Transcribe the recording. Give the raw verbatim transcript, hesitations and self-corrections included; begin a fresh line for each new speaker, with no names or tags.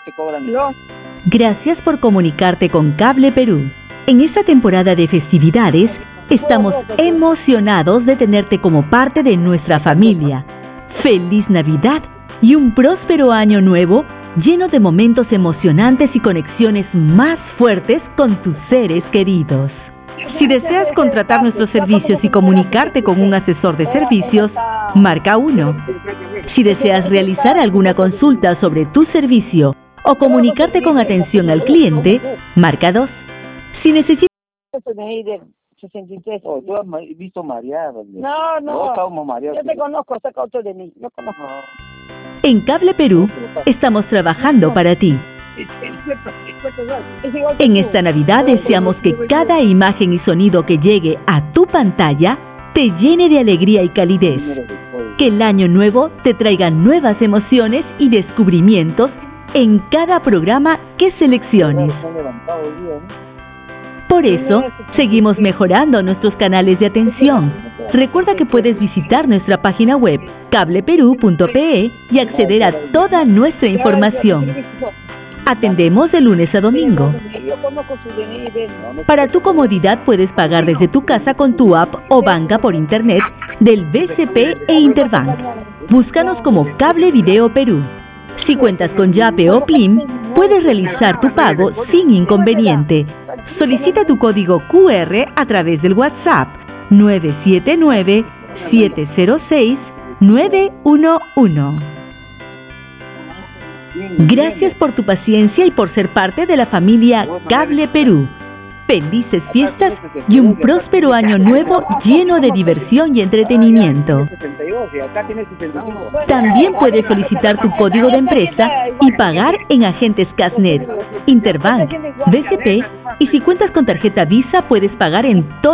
te cobran.
No.
Gracias por comunicarte con Cable Perú. En esta temporada de festividades, estamos emocionados de tenerte como parte de nuestra familia. ¡Feliz Navidad y un próspero año nuevo lleno de momentos emocionantes y conexiones más fuertes con tus seres queridos! Si deseas contratar nuestros servicios y comunicarte con un asesor de servicios, marca uno. Si deseas realizar alguna consulta sobre tu servicio o comunicarte con atención al cliente, marca dos. Si necesitas...
sesenta y tres.
Oh, tú has ma- visto mareado.
No, no.
Estamos mareados.
Yo te conozco, saca otro de mí. No conozco.
En Cable Perú, estamos trabajando para ti. En esta Navidad deseamos que cada imagen y sonido que llegue a tu pantalla te llene de alegría y calidez. Que el año nuevo te traiga nuevas emociones y descubrimientos en cada programa que selecciones. Por eso, seguimos mejorando nuestros canales de atención. Recuerda que puedes visitar nuestra página web cable perú punto pe y acceder a toda nuestra información. Atendemos de lunes a domingo. Para tu comodidad puedes pagar desde tu casa con tu app o banca por internet del B C P e Interbank. Búscanos como Cable Video Perú. Si cuentas con Yape o Plim, puedes realizar tu pago sin inconveniente. Solicita tu código Q R a través del WhatsApp nueve siete nueve, siete cero seis, nueve uno uno. Gracias por tu paciencia y por ser parte de la familia Cable Perú. Felices fiestas y un próspero año nuevo lleno de diversión y entretenimiento. También puedes solicitar tu código de empresa y pagar en agentes Casnet, Interbank, B C P y si cuentas con tarjeta Visa puedes pagar en todo